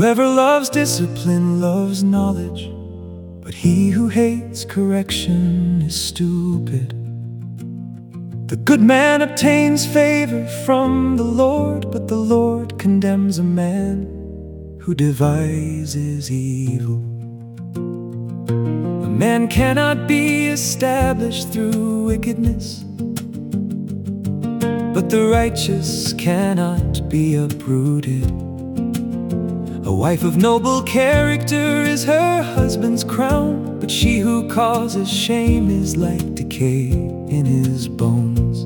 Whoever loves discipline loves knowledge, but he who hates correction is stupid. The good man obtains favor from the Lord, but the Lord condemns a man who devises evil. A man cannot be established through wickedness, but the righteous cannot be uprooted. A wife of noble character is her husband's crown, but she who causes shame is like decay in his bones.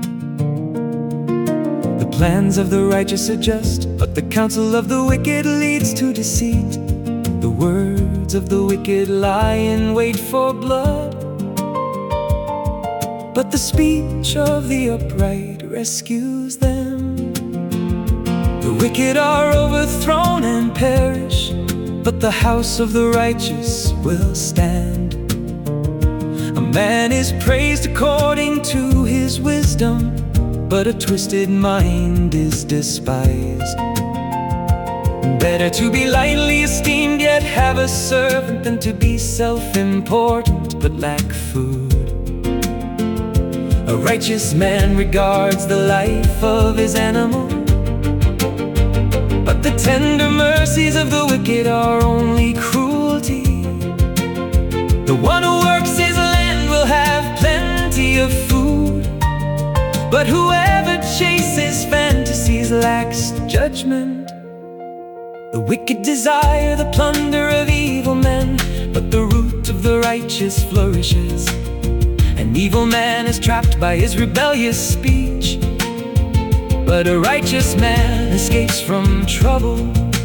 The plans of the righteous are just, but the counsel of the wicked leads to deceit. The words of the wicked lie in wait for blood, but the speech of the upright rescues them. The wicked are overthrown and perish, but the house of the righteous will stand. A man is praised according to his wisdom, but a twisted mind is despised. Better to be lightly esteemed yet have a servant than to be self-important but lack food. A righteous man regards the life of his animal, but the tender mercies of the wicked are only cruelty. The one who works his land will have plenty of food, but whoever chases fantasies lacks judgment. The wicked desire the plunder of evil men, but the root of the righteous flourishes. An evil man is trapped by his rebellious speech, but a righteous man escapes from trouble.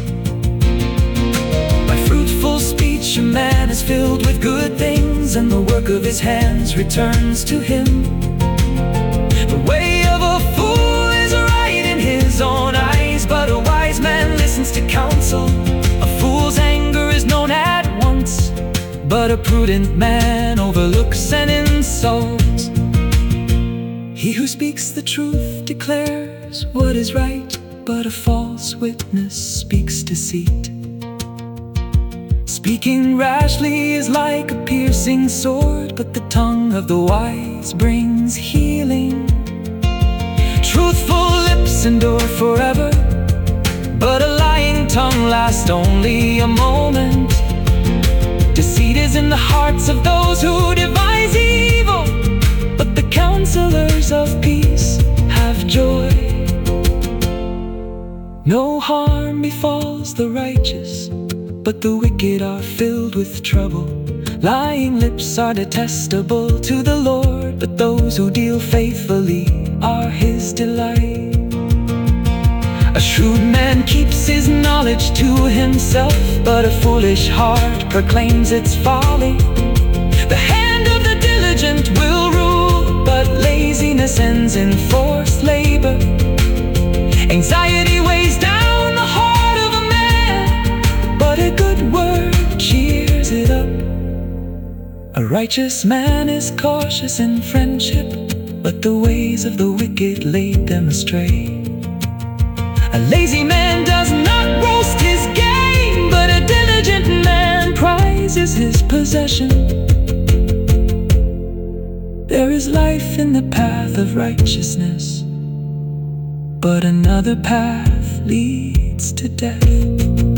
By fruitful speech a man is filled with good things, and the work of his hands returns to him. The way of a fool is right in his own eyes, but a wise man listens to counsel. A fool's anger is known at once, but a prudent man overlooks an insult. He who speaks the truth declares what is right, but a false witness speaks deceit. Speaking rashly is like a piercing sword, but the tongue of the wise brings healing. Truthful lips endure forever, but a lying tongue lasts only a moment. Deceit is in the hearts of those who devise evil, but the counselors of peace have joy. No harm befalls the righteous, but the wicked are filled with trouble. Lying lips are detestable to the Lord, but those who deal faithfully are his delight. A shrewd man keeps his knowledge to himself, but a foolish heart proclaims its folly. The hand of the diligent will rule, but laziness ends in forced labor. Anxiety weighs down the heart of a man, but a good word cheers it up. A righteous man is cautious in friendship, but the ways of the wicked lead them astray. A lazy man does not roast his game, but a diligent man prizes his possession. There is life in the path of righteousness, but another path leads to death.